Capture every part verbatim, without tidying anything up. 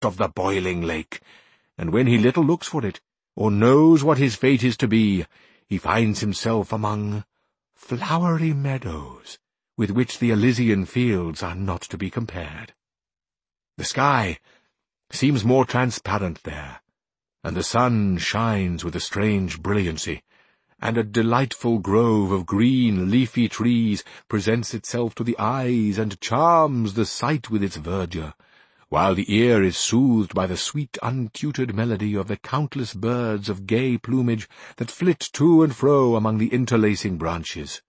of the boiling lake, and when he little looks for it, or knows what his fate is to be, he finds himself among flowery meadows, with which the Elysian fields are not to be compared. The sky seems more transparent there, and the sun shines with a strange brilliancy, and a delightful grove of green, leafy trees presents itself to the eyes and charms the sight with its verdure, while the ear is soothed by the sweet, untutored melody of the countless birds of gay plumage that flit to and fro among the interlacing branches.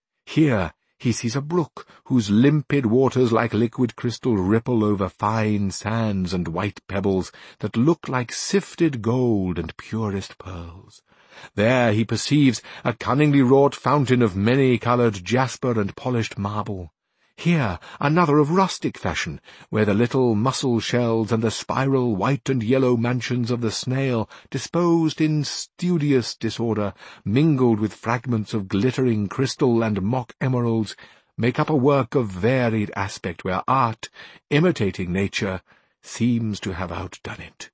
Here he sees a brook whose limpid waters like liquid crystal ripple over fine sands and white pebbles that look like sifted gold and purest pearls. There he perceives a cunningly wrought fountain of many-coloured jasper and polished marble. Here another of rustic fashion, where the little mussel shells and the spiral white and yellow mansions of the snail, disposed in studious disorder, mingled with fragments of glittering crystal and mock emeralds, make up a work of varied aspect where art, imitating nature, seems to have outdone it.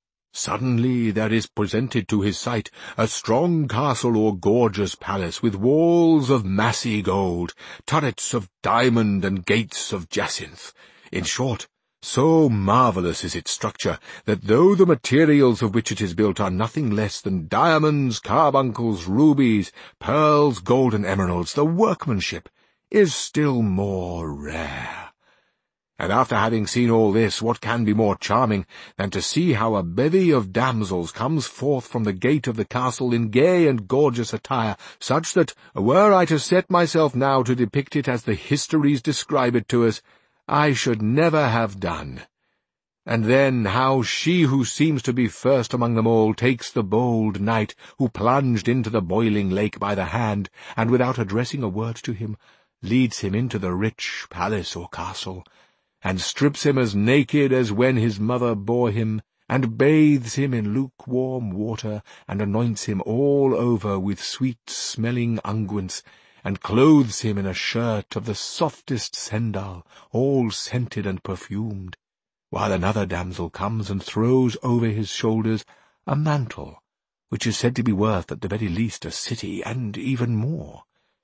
Suddenly there is presented to his sight a strong castle or gorgeous palace with walls of massy gold, turrets of diamond and gates of jacinth. In short, so marvellous is its structure that though the materials of which it is built are nothing less than diamonds, carbuncles, rubies, pearls, gold and emeralds, the workmanship is still more rare. And after having seen all this, what can be more charming than to see how a bevy of damsels comes forth from the gate of the castle in gay and gorgeous attire, such that, were I to set myself now to depict it as the histories describe it to us, I should never have done. And then how she who seems to be first among them all takes the bold knight who plunged into the boiling lake by the hand, and without addressing a word to him, leads him into the rich palace or castle, and strips him as naked as when his mother bore him, and bathes him in lukewarm water, and anoints him all over with sweet-smelling unguents, and clothes him in a shirt of the softest sendal, all scented and perfumed, while another damsel comes and throws over his shoulders a mantle, which is said to be worth at the very least a city, and even more.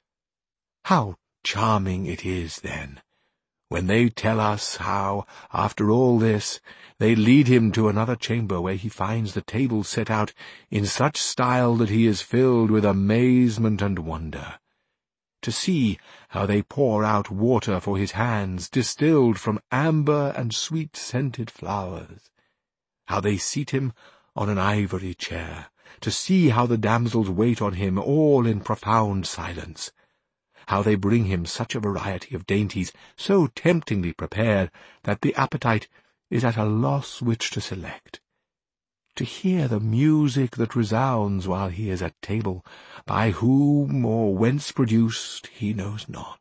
How charming it is, then, when they tell us how, after all this, they lead him to another chamber where he finds the table set out in such style that he is filled with amazement and wonder. To see how they pour out water for his hands distilled from amber and sweet-scented flowers, how they seat him on an ivory chair, to see how the damsels wait on him all in profound silence, how they bring him such a variety of dainties, so temptingly prepared that the appetite is at a loss which to select. To hear the music that resounds while he is at table, by whom or whence produced he knows not.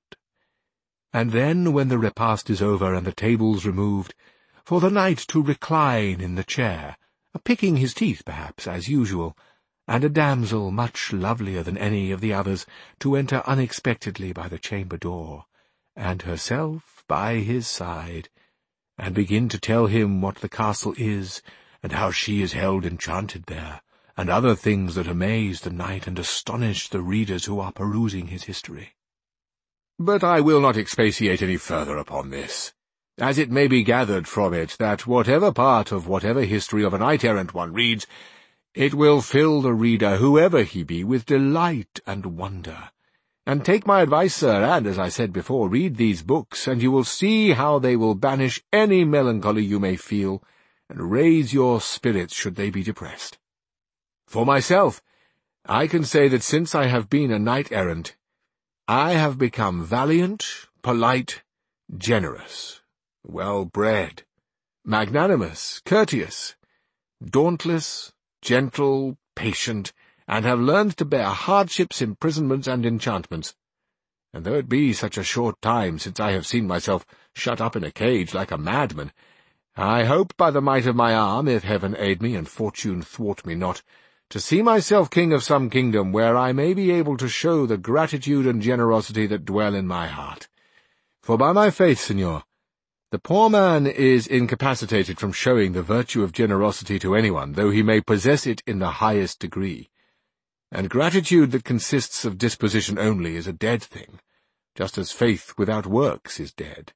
And then, when the repast is over and the tables removed, for the knight to recline in the chair, picking his teeth perhaps as usual, and a damsel much lovelier than any of the others to enter unexpectedly by the chamber door, and herself by his side, and begin to tell him what the castle is, and how she is held enchanted there, and other things that amaze the knight and astonish the readers who are perusing his history. But I will not expatiate any further upon this, as it may be gathered from it that whatever part of whatever history of a knight-errant one reads, it will fill the reader, whoever he be, with delight and wonder. And take my advice, sir, and, as I said before, read these books, and you will see how they will banish any melancholy you may feel, and raise your spirits should they be depressed. For myself, I can say that since I have been a knight-errant, I have become valiant, polite, generous, well-bred, magnanimous, courteous, dauntless, gentle, patient, and have learned to bear hardships, imprisonments, and enchantments. And though it be such a short time since I have seen myself shut up in a cage like a madman, I hope by the might of my arm, if heaven aid me and fortune thwart me not, to see myself king of some kingdom where I may be able to show the gratitude and generosity that dwell in my heart. For by my faith, Signor, The poor man is incapacitated from showing the virtue of generosity to anyone, though he may possess it in the highest degree. And gratitude that consists of disposition only is a dead thing, just as faith without works is dead.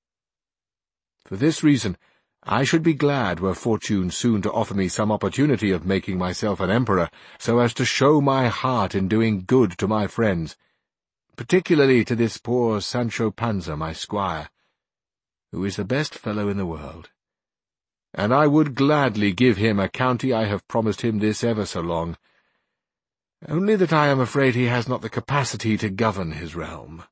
For this reason, I should be glad were fortune soon to offer me some opportunity of making myself an emperor, so as to show my heart in doing good to my friends, particularly to this poor Sancho Panza, my squire, who is the best fellow in the world. And I would gladly give him a county I have promised him this ever so long, only that I am afraid he has not the capacity to govern his realm."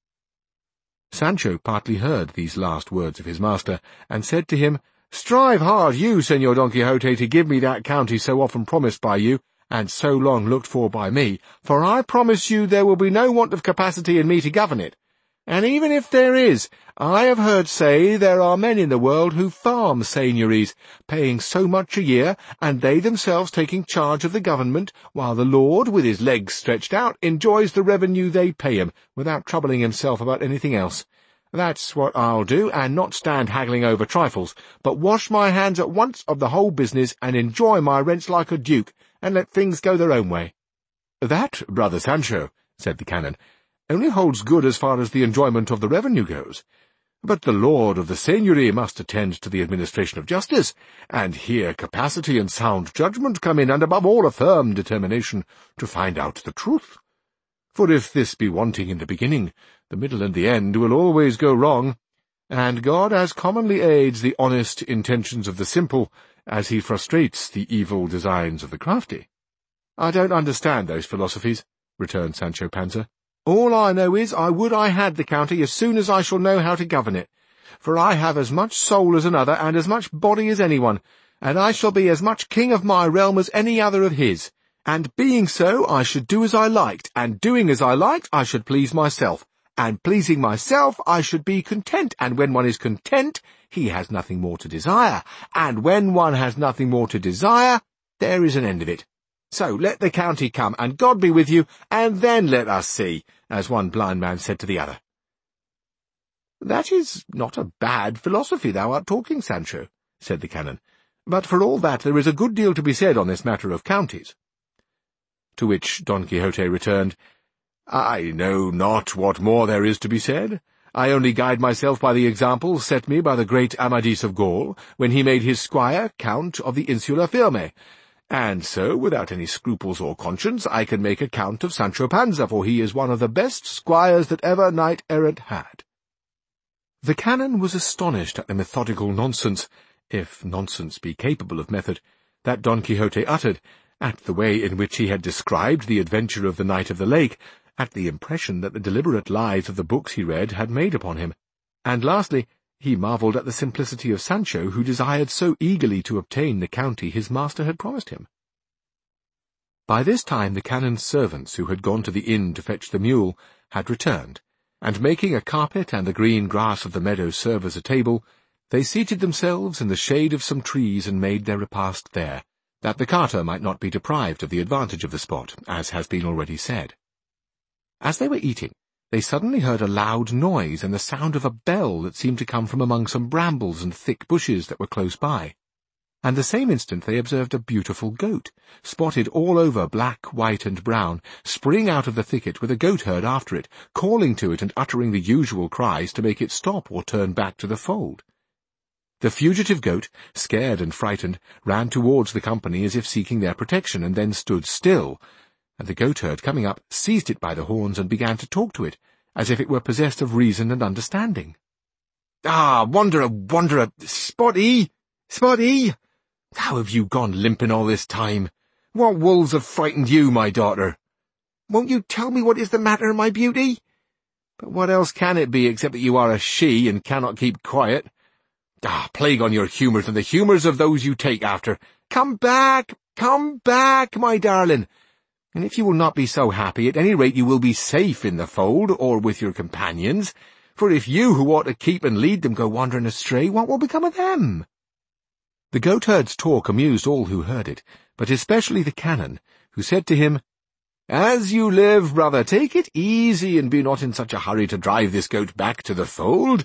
Sancho partly heard these last words of his master, and said to him, "Strive hard, you, Señor Don Quixote, to give me that county so often promised by you, and so long looked for by me, for I promise you there will be no want of capacity in me to govern it. And even if there is, I have heard say there are men in the world who farm seigniories, paying so much a year, and they themselves taking charge of the government, while the lord, with his legs stretched out, enjoys the revenue they pay him, without troubling himself about anything else. That's what I'll do, and not stand haggling over trifles, but wash my hands at once of the whole business, and enjoy my rents like a duke, and let things go their own way." "That, brother Sancho," said the canon, "only holds good as far as the enjoyment of the revenue goes. But the lord of the seigneury must attend to the administration of justice, and here capacity and sound judgment come in, and above all a firm determination to find out the truth. For if this be wanting in the beginning, the middle and the end will always go wrong, and God as commonly aids the honest intentions of the simple as he frustrates the evil designs of the crafty." "I don't understand those philosophies," returned Sancho Panza. "All I know is I would I had the county as soon as I shall know how to govern it, for I have as much soul as another, and as much body as anyone, and I shall be as much king of my realm as any other of his, and being so I should do as I liked, and doing as I liked I should please myself, and pleasing myself I should be content, and when one is content he has nothing more to desire, and when one has nothing more to desire, there is an end of it. So let the county come, and God be with you, and then let us see," as one blind man said to the other. "That is not a bad philosophy thou art talking, Sancho," said the canon, "but for all that there is a good deal to be said on this matter of counties." To which Don Quixote returned, "I know not what more there is to be said. I only guide myself by the example set me by the great Amadis of Gaul, when he made his squire Count of the Insula Firme, and so, without any scruples or conscience, I can make a count of Sancho Panza, for he is one of the best squires that ever knight-errant had." The canon was astonished at the methodical nonsense, if nonsense be capable of method, that Don Quixote uttered, at the way in which he had described the adventure of the Knight of the Lake, at the impression that the deliberate lives of the books he read had made upon him, and lastly, he marvelled at the simplicity of Sancho, who desired so eagerly to obtain the county his master had promised him. By this time the canon's servants, who had gone to the inn to fetch the mule, had returned, and making a carpet and the green grass of the meadow serve as a table, they seated themselves in the shade of some trees and made their repast there, that the carter might not be deprived of the advantage of the spot, as has been already said. As they were eating, they suddenly heard a loud noise and the sound of a bell that seemed to come from among some brambles and thick bushes that were close by, and the same instant they observed a beautiful goat, spotted all over black, white, and brown, spring out of the thicket with a goatherd after it, calling to it and uttering the usual cries to make it stop or turn back to the fold. The fugitive goat, scared and frightened, ran towards the company as if seeking their protection, and then stood still, and the goatherd, coming up, seized it by the horns and began to talk to it, as if it were possessed of reason and understanding. "Ah, wanderer, wanderer, Spotty, Spotty! How have you gone limping all this time? What wolves have frightened you, my daughter? Won't you tell me what is the matter, my beauty? But what else can it be, except that you are a she and cannot keep quiet? Ah, plague on your humours and the humours of those you take after. Come back, come back, my darling. And if you will not be so happy, at any rate you will be safe in the fold, or with your companions, for if you who ought to keep and lead them go wandering astray, what will become of them?" The goatherd's talk amused all who heard it, but especially the canon, who said to him, "As you live, brother, take it easy, and be not in such a hurry to drive this goat back to the fold,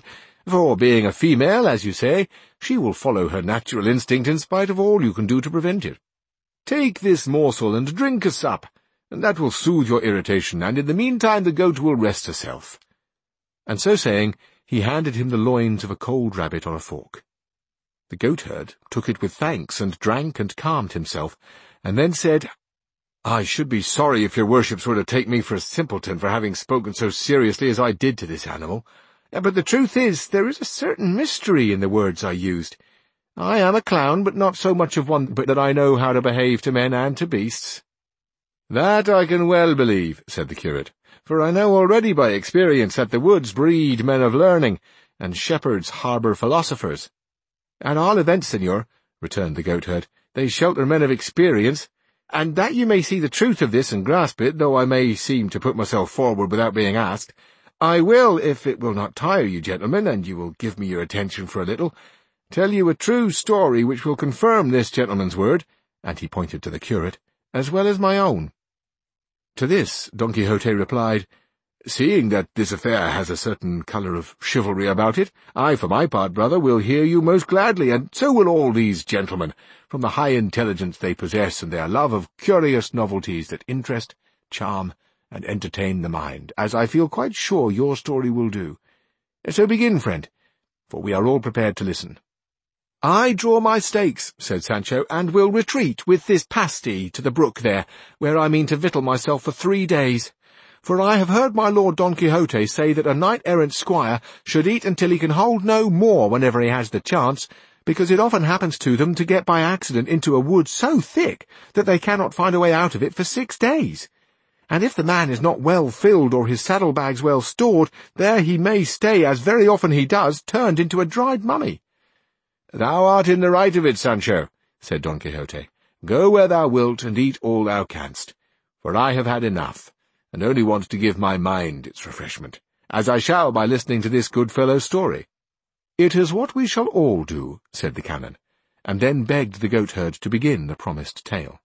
For, being a female, as you say, she will follow her natural instinct in spite of all you can do to prevent it. Take this morsel and drink a sup, and that will soothe your irritation, and in the meantime the goat will rest herself." And so saying, he handed him the loins of a cold rabbit on a fork. The goatherd took it with thanks, and drank and calmed himself, and then said, "I should be sorry if your worships were to take me for a simpleton for having spoken so seriously as I did to this animal. But the truth is, there is a certain mystery in the words I used. I am a clown, but not so much of one but that I know how to behave to men and to beasts." "That I can well believe," said the curate, "for I know already by experience that the woods breed men of learning, and shepherds harbour philosophers." "At all events, senor," returned the goatherd, "they shelter men of experience, and that you may see the truth of this and grasp it, though I may seem to put myself forward without being asked, I will, if it will not tire you, gentlemen, and you will give me your attention for a little, tell you a true story which will confirm this gentleman's word," and he pointed to the curate, "as well as my own." To this Don Quixote replied, "Seeing that this affair has a certain colour of chivalry about it, I, for my part, brother, will hear you most gladly, and so will all these gentlemen, from the high intelligence they possess and their love of curious novelties that interest, charm, and entertain the mind, as I feel quite sure your story will do. So begin, friend, for we are all prepared to listen." "I draw my stakes," said Sancho, "and will retreat with this pasty to the brook there, where I mean to victual myself for three days. For I have heard my lord Don Quixote say that a knight-errant squire should eat until he can hold no more whenever he has the chance, because it often happens to them to get by accident into a wood so thick that they cannot find a way out of it for six days. And if the man is not well filled or his saddle-bags well stored, there he may stay, as very often he does, turned into a dried mummy." "Thou art in the right of it, Sancho," said Don Quixote. "Go where thou wilt, and eat all thou canst, for I have had enough, and only want to give my mind its refreshment, as I shall by listening to this good fellow's story." "It is what we shall all do," said the canon, and then begged the goatherd to begin the promised tale.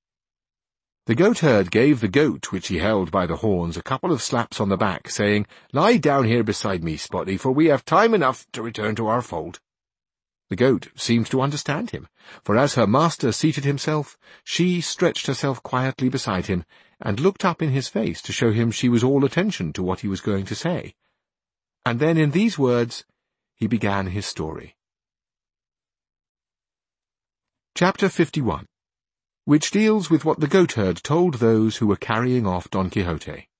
The goatherd gave the goat which he held by the horns a couple of slaps on the back, saying, "Lie down here beside me, Spotty, for we have time enough to return to our fold." The goat seemed to understand him, for as her master seated himself, she stretched herself quietly beside him, and looked up in his face to show him she was all attention to what he was going to say. And then in these words he began his story. Chapter fifty-one, which deals with what the goatherd told those who were carrying off Don Quixote.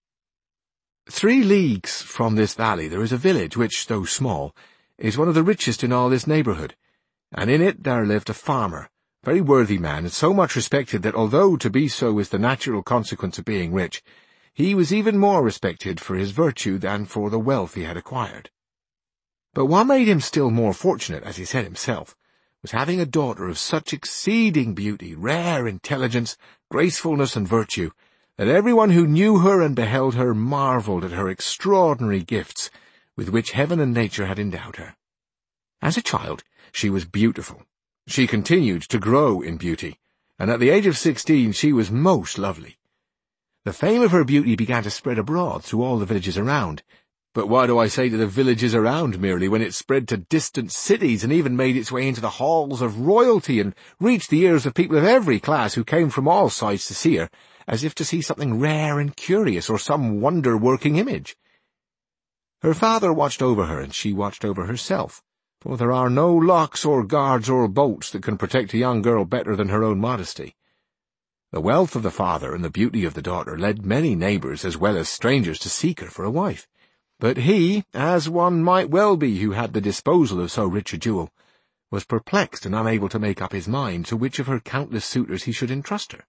Three leagues from this valley there is a village which, though small, is one of the richest in all this neighbourhood, and in it there lived a farmer, a very worthy man, and so much respected that although to be so is the natural consequence of being rich, he was even more respected for his virtue than for the wealth he had acquired. But what made him still more fortunate, as he said himself, was having a daughter of such exceeding beauty, rare intelligence, gracefulness, and virtue, that everyone who knew her and beheld her marvelled at her extraordinary gifts, with which heaven and nature had endowed her. As a child, she was beautiful. She continued to grow in beauty, and at the age of sixteen she was most lovely. The fame of her beauty began to spread abroad through all the villages around, but why do I say to the villages around merely, when it spread to distant cities and even made its way into the halls of royalty and reached the ears of people of every class who came from all sides to see her, as if to see something rare and curious or some wonder-working image? Her father watched over her, and she watched over herself, for there are no locks or guards or bolts that can protect a young girl better than her own modesty. The wealth of the father and the beauty of the daughter led many neighbours as well as strangers to seek her for a wife. But he, as one might well be who had the disposal of so rich a jewel, was perplexed and unable to make up his mind to which of her countless suitors he should entrust her.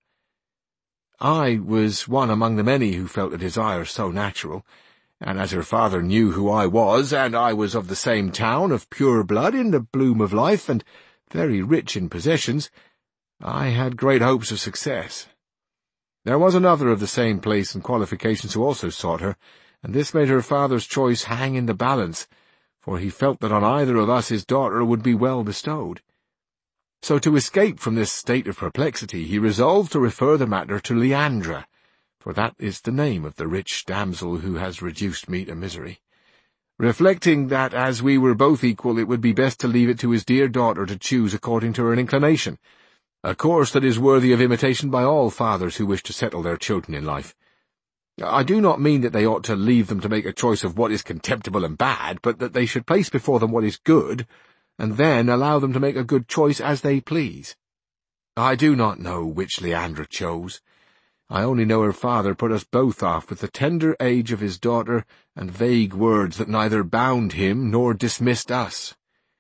I was one among the many who felt a desire so natural, and as her father knew who I was, and I was of the same town, of pure blood, in the bloom of life, and very rich in possessions, I had great hopes of success. There was another of the same place and qualifications who also sought her, and this made her father's choice hang in the balance, for he felt that on either of us his daughter would be well bestowed. So to escape from this state of perplexity, he resolved to refer the matter to Leandra, for that is the name of the rich damsel who has reduced me to misery. reflecting that as we were both equal it would be best to leave it to his dear daughter to choose according to her inclination, a course that is worthy of imitation by all fathers who wish to settle their children in life. I do not mean that they ought to leave them to make a choice of what is contemptible and bad, but that they should place before them what is good, and then allow them to make a good choice as they please. I do not know which Leandra chose. I only know her father put us both off with the tender age of his daughter and vague words that neither bound him nor dismissed us.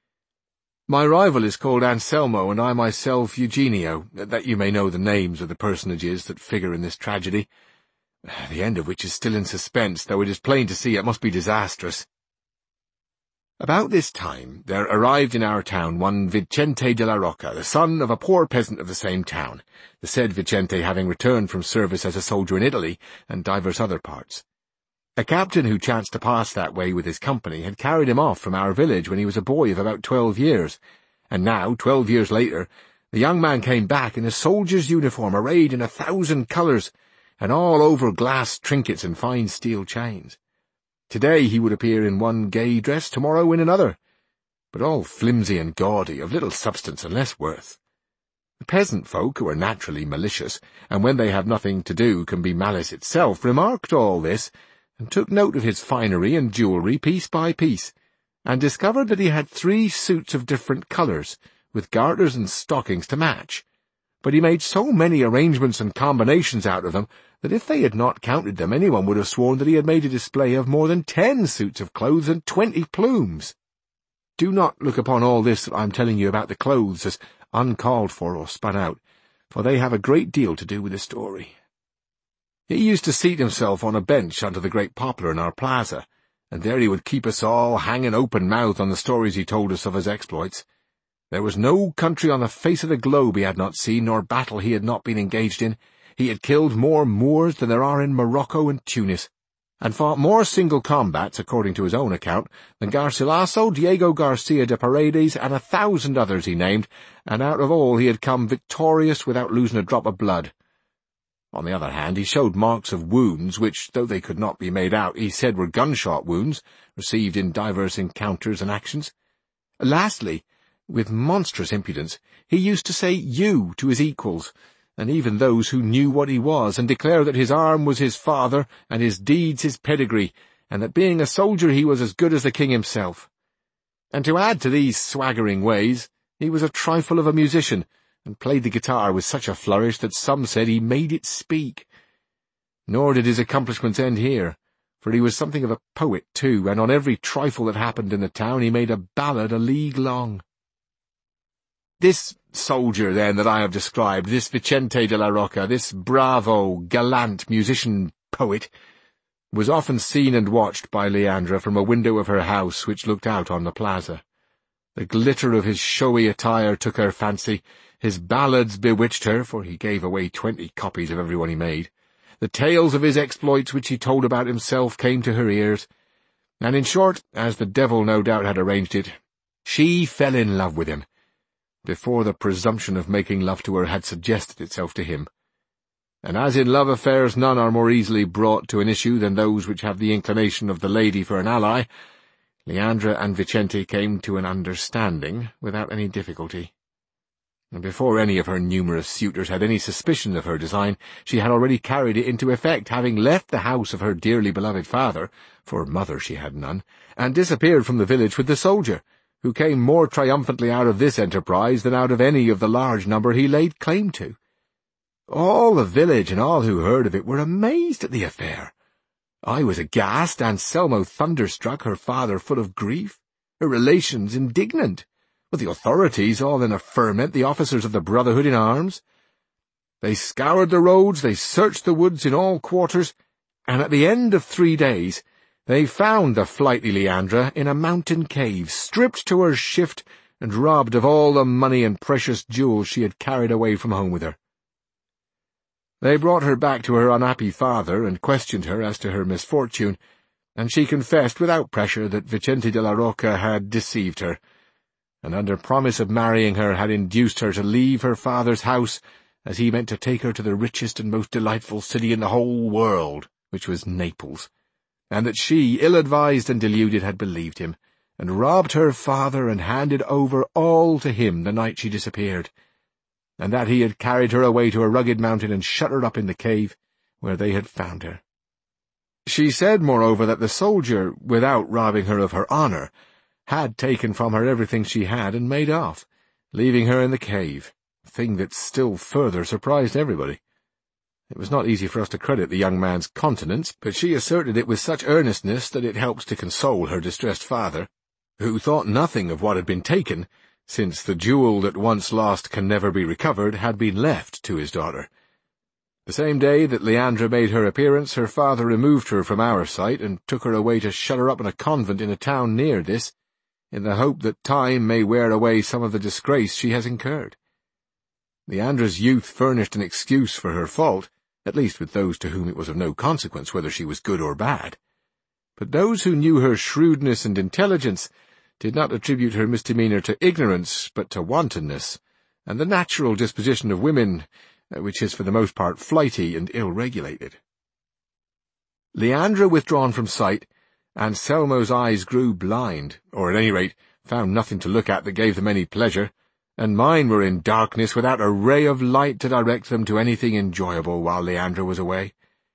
My rival is called Anselmo, and I myself Eugenio, that you may know the names of the personages that figure in this tragedy, the end of which is still in suspense, though it is plain to see it must be disastrous. About this time there arrived in our town one Vicente de la Roca, the son of a poor peasant of the same town, the said Vicente having returned from service as a soldier in Italy and divers other parts. A captain who chanced to pass that way with his company had carried him off from our village when he was a boy of about twelve years, and now, twelve years later, the young man came back in a soldier's uniform arrayed in a thousand colours, and all over glass trinkets and fine steel chains. Today he would appear in one gay dress, tomorrow in another, but all flimsy and gaudy, of little substance and less worth. The peasant folk, who are naturally malicious, and when they have nothing to do can be malice itself, remarked all this, and took note of his finery and jewellery piece by piece, and discovered that he had three suits of different colours, with garters and stockings to match. But he made so many arrangements and combinations out of them that if they had not counted them anyone would have sworn that he had made a display of more than ten suits of clothes and twenty plumes. Do not look upon all this that I am telling you about the clothes as uncalled for or spun out, for they have a great deal to do with the story. He used to seat himself on a bench under the great poplar in our plaza, and there he would keep us all hanging open-mouthed on the stories he told us of his exploits. There was no country on the face of the globe he had not seen, nor battle he had not been engaged in. He had killed more Moors than there are in Morocco and Tunis, and fought more single combats, according to his own account, than Garcilaso, Diego Garcia de Paredes, and a thousand others he named, and out of all he had come victorious without losing a drop of blood. On the other hand, he showed marks of wounds which, though they could not be made out, he said were gunshot wounds, received in divers encounters and actions. Lastly, with monstrous impudence, he used to say you to his equals, and even those who knew what he was, and declare that his arm was his father, and his deeds his pedigree, and that being a soldier he was as good as the king himself. And to add to these swaggering ways, he was a trifle of a musician, and played the guitar with such a flourish that some said he made it speak. Nor did his accomplishments end here, for he was something of a poet too, and on every trifle that happened in the town he made a ballad a league long. This soldier, then, that I have described, this Vicente de la Roca, this bravo, gallant musician-poet, was often seen and watched by Leandra from a window of her house which looked out on the plaza. The glitter of his showy attire took her fancy, his ballads bewitched her, for he gave away twenty copies of every one he made. The tales of his exploits which he told about himself came to her ears, and in short, as the devil no doubt had arranged it, she fell in love with him, before the presumption of making love to her had suggested itself to him. And as in love affairs none are more easily brought to an issue than those which have the inclination of the lady for an ally, Leandra and Vicente came to an understanding without any difficulty. And before any of her numerous suitors had any suspicion of her design, she had already carried it into effect, having left the house of her dearly beloved father, for mother she had none, and disappeared from the village with the soldier, who came more triumphantly out of this enterprise than out of any of the large number he laid claim to. All the village and all who heard of it were amazed at the affair. I was aghast, Anselmo thunderstruck, her father full of grief, her relations indignant, with the authorities all in a ferment, the officers of the Brotherhood in arms. They scoured the roads, they searched the woods in all quarters, and at the end of three days they found the flighty Leandra in a mountain cave, stripped to her shift and robbed of all the money and precious jewels she had carried away from home with her. They brought her back to her unhappy father and questioned her as to her misfortune, and she confessed without pressure that Vicente de la Roca had deceived her, and under promise of marrying her had induced her to leave her father's house, as he meant to take her to the richest and most delightful city in the whole world, which was Naples, and that she, ill-advised and deluded, had believed him, and robbed her father and handed over all to him the night she disappeared, and that he had carried her away to a rugged mountain and shut her up in the cave where they had found her. She said, moreover, that the soldier, without robbing her of her honour, had taken from her everything she had and made off, leaving her in the cave, a thing that still further surprised everybody. It was not easy for us to credit the young man's continence, but she asserted it with such earnestness that it helped to console her distressed father, who thought nothing of what had been taken, since the jewel that once lost can never be recovered had been left to his daughter. The same day that Leandra made her appearance, her father removed her from our sight and took her away to shut her up in a convent in a town near this, in the hope that time may wear away some of the disgrace she has incurred. Leandra's youth furnished an excuse for her fault, at least with those to whom it was of no consequence whether she was good or bad. But those who knew her shrewdness and intelligence did not attribute her misdemeanour to ignorance, but to wantonness, and the natural disposition of women, which is for the most part flighty and ill-regulated. Leandra withdrawn from sight, Anselmo's eyes grew blind, or at any rate found nothing to look at that gave them any pleasure, and mine were in darkness without a ray of light to direct them to anything enjoyable while Leandra was away.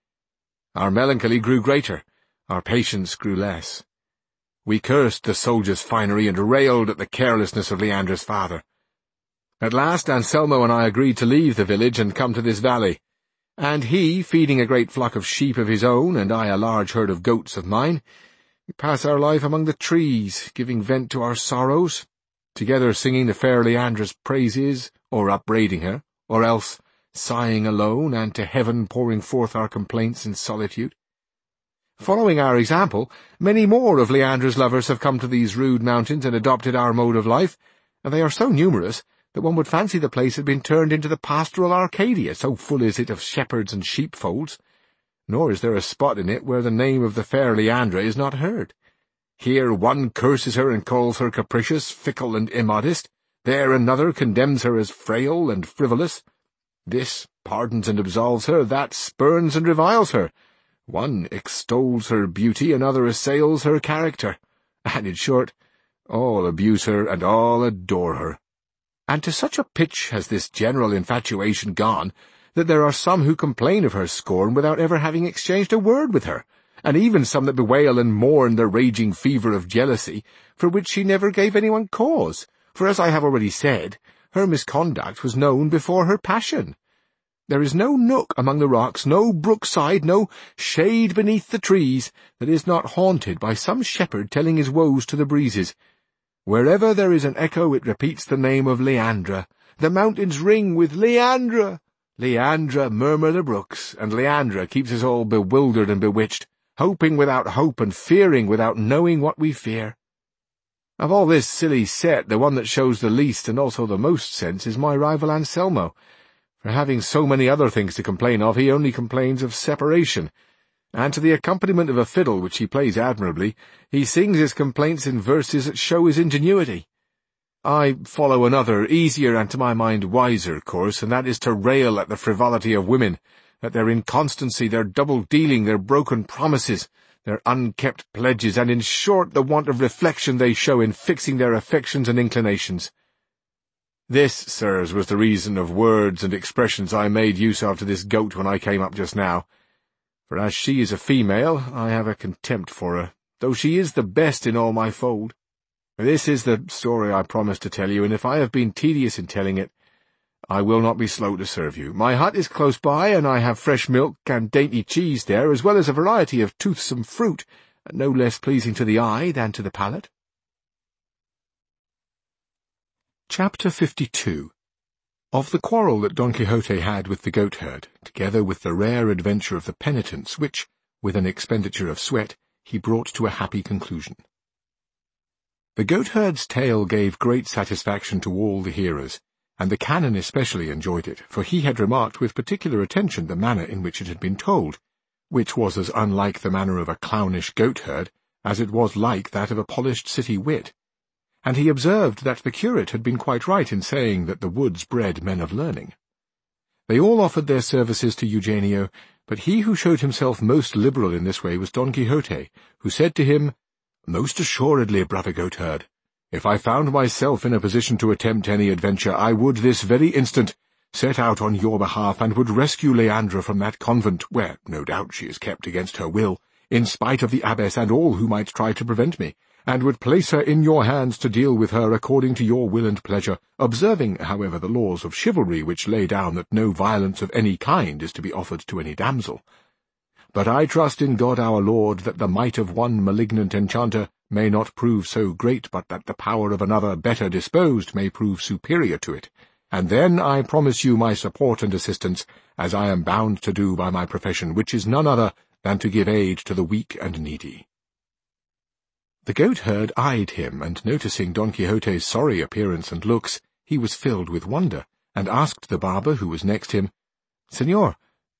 Our melancholy grew greater, our patience grew less. We cursed the soldier's finery and railed at the carelessness of Leandra's father. At last Anselmo and I agreed to leave the village and come to this valley, and he, feeding a great flock of sheep of his own, and I a large herd of goats of mine, we pass our life among the trees, giving vent to our sorrows, together singing the fair Leandra's praises, or upbraiding her, or else sighing alone, and to heaven pouring forth our complaints in solitude. Following our example, many more of Leandra's lovers have come to these rude mountains and adopted our mode of life, and they are so numerous that one would fancy the place had been turned into the pastoral Arcadia, so full is it of shepherds and sheepfolds. Nor is there a spot in it where the name of the fair Leandra is not heard. Here one curses her and calls her capricious, fickle, and immodest. There another condemns her as frail and frivolous. This pardons and absolves her, that spurns and reviles her. One extols her beauty, another assails her character, and, in short, all abuse her and all adore her. And to such a pitch has this general infatuation gone, that there are some who complain of her scorn without ever having exchanged a word with her, and even some that bewail and mourn the raging fever of jealousy, for which she never gave anyone cause, for, as I have already said, her misconduct was known before her passion. There is no nook among the rocks, no brookside, no shade beneath the trees, that is not haunted by some shepherd telling his woes to the breezes. Wherever there is an echo, it repeats the name of Leandra. The mountains ring with Leandra. Leandra murmur the brooks, and Leandra keeps us all bewildered and bewitched, hoping without hope and fearing without knowing what we fear. Of all this silly set, the one that shows the least and also the most sense is my rival Anselmo. For having so many other things to complain of, he only complains of separation, and to the accompaniment of a fiddle, which he plays admirably, he sings his complaints in verses that show his ingenuity. I follow another, easier, and to my mind wiser course, and that is to rail at the frivolity of women, at their inconstancy, their double-dealing, their broken promises, their unkept pledges, and in short the want of reflection they show in fixing their affections and inclinations. This, sirs, was the reason of words and expressions I made use of to this goat when I came up just now. For as she is a female, I have a contempt for her, though she is the best in all my fold. This is the story I promised to tell you, and if I have been tedious in telling it, I will not be slow to serve you. My hut is close by, and I have fresh milk and dainty cheese there, as well as a variety of toothsome fruit, no less pleasing to the eye than to the palate. Chapter fifty-two. Of the quarrel that Don Quixote had with the goatherd, together with the rare adventure of the penitence, which, with an expenditure of sweat, he brought to a happy conclusion. The goatherd's tale gave great satisfaction to all the hearers, and the canon especially enjoyed it, for he had remarked with particular attention the manner in which it had been told, which was as unlike the manner of a clownish goatherd as it was like that of a polished city wit. And he observed that the curate had been quite right in saying that the woods bred men of learning. They all offered their services to Eugenio, But he who showed himself most liberal in this way was Don Quixote, who said to him, "Most assuredly, brother goatherd, if I found myself in a position to attempt any adventure, I would this very instant set out on your behalf, and would rescue Leandra from that convent, where no doubt she is kept against her will, in spite of the abbess and all who might try to prevent me, and would place her in your hands to deal with her according to your will and pleasure, observing, however, the laws of chivalry, which lay down that no violence of any kind is to be offered to any damsel. But I trust in God our Lord that the might of one malignant enchanter may not prove so great, but that the power of another better disposed may prove superior to it, and then I promise you my support and assistance, as I am bound to do by my profession, which is none other than to give aid to the weak and needy." The goatherd eyed him, and noticing Don Quixote's sorry appearance and looks, he was filled with wonder, and asked the barber, who was next him, "Señor,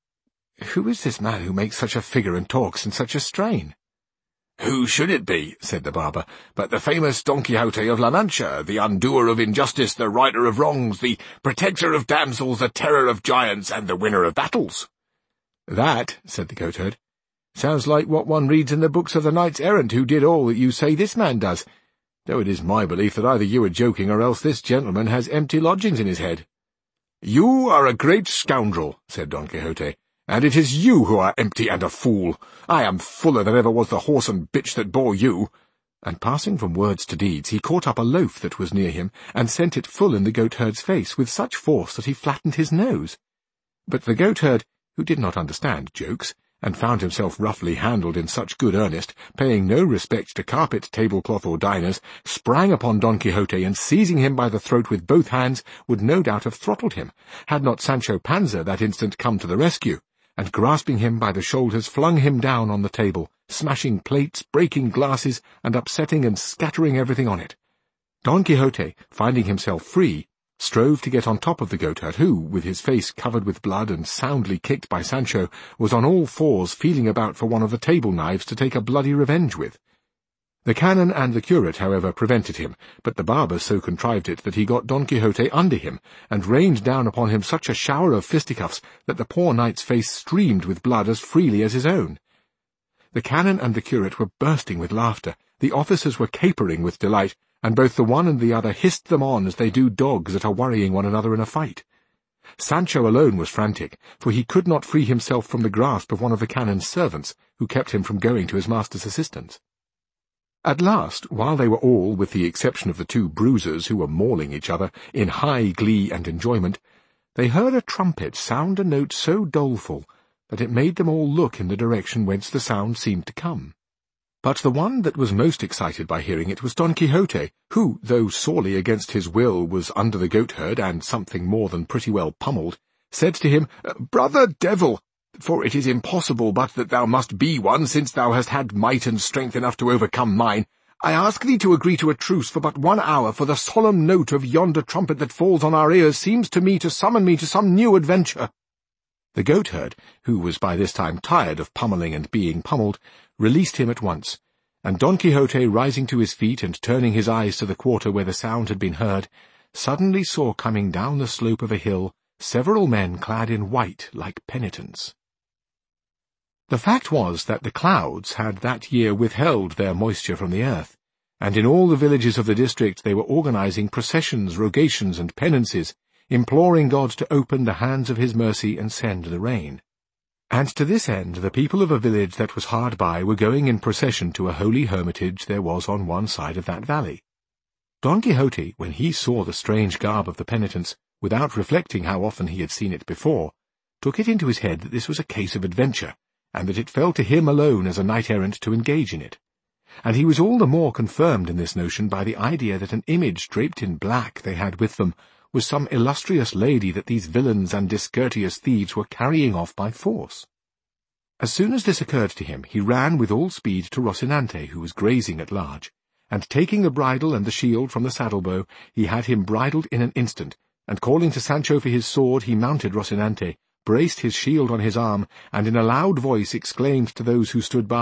who is this man who makes such a figure and talks in such a strain?" "Who should it be," said the barber, "but the famous Don Quixote of La Mancha, the undoer of injustice, the righter of wrongs, the protector of damsels, the terror of giants, and the winner of battles." "That," said the goatherd, "sounds like what one reads in the books of the knights-errant who did all that you say this man does, though it is my belief that either you are joking or else this gentleman has empty lodgings in his head." "You are a great scoundrel," said Don Quixote, "and it is you who are empty and a fool. I am fuller than ever was the horse and bitch that bore you." And passing from words to deeds, he caught up a loaf that was near him, and sent it full in the goatherd's face, with such force that he flattened his nose. But the goatherd, who did not understand jokes, and found himself roughly handled in such good earnest, paying no respect to carpet, tablecloth, or diners, sprang upon Don Quixote, and seizing him by the throat with both hands, would no doubt have throttled him, had not Sancho Panza that instant come to the rescue, and grasping him by the shoulders flung him down on the table, smashing plates, breaking glasses, and upsetting and scattering everything on it. Don Quixote, finding himself free, strove to get on top of the goatherd, who, with his face covered with blood and soundly kicked by Sancho, was on all fours feeling about for one of the table-knives to take a bloody revenge with. The canon and the curate, however, prevented him, but the barber so contrived it that he got Don Quixote under him, and rained down upon him such a shower of fisticuffs that the poor knight's face streamed with blood as freely as his own. The canon and the curate were bursting with laughter, the officers were capering with delight, and both the one and the other hissed them on as they do dogs that are worrying one another in a fight. Sancho alone was frantic, for he could not free himself from the grasp of one of the canon's servants, who kept him from going to his master's assistance. At last, while they were all, with the exception of the two bruisers who were mauling each other, in high glee and enjoyment, they heard a trumpet sound a note so doleful that it made them all look in the direction whence the sound seemed to come. But the one that was most excited by hearing it was Don Quixote, who, though sorely against his will, was under the goatherd, and something more than pretty well pummelled, said to him, "Brother devil, for it is impossible but that thou must be one, since thou hast had might and strength enough to overcome mine, I ask thee to agree to a truce for but one hour, for the solemn note of yonder trumpet that falls on our ears seems to me to summon me to some new adventure." The goatherd, who was by this time tired of pummelling and being pummelled, released him at once, and Don Quixote, rising to his feet and turning his eyes to the quarter where the sound had been heard, suddenly saw coming down the slope of a hill several men clad in white like penitents. The fact was that the clouds had that year withheld their moisture from the earth, and in all the villages of the district they were organizing processions, rogations, and penances, imploring God to open the hands of his mercy and send the rain. And to this end the people of a village that was hard by were going in procession to a holy hermitage there was on one side of that valley. Don Quixote, when he saw the strange garb of the penitents, without reflecting how often he had seen it before, took it into his head that this was a case of adventure, and that it fell to him alone as a knight-errant to engage in it. And he was all the more confirmed in this notion by the idea that an image draped in black they had with them was some illustrious lady that these villains and discourteous thieves were carrying off by force. As soon as this occurred to him, he ran with all speed to Rocinante, who was grazing at large, and taking the bridle and the shield from the saddle-bow, he had him bridled in an instant, and calling to Sancho for his sword, he mounted Rocinante, braced his shield on his arm, and in a loud voice exclaimed to those who stood by,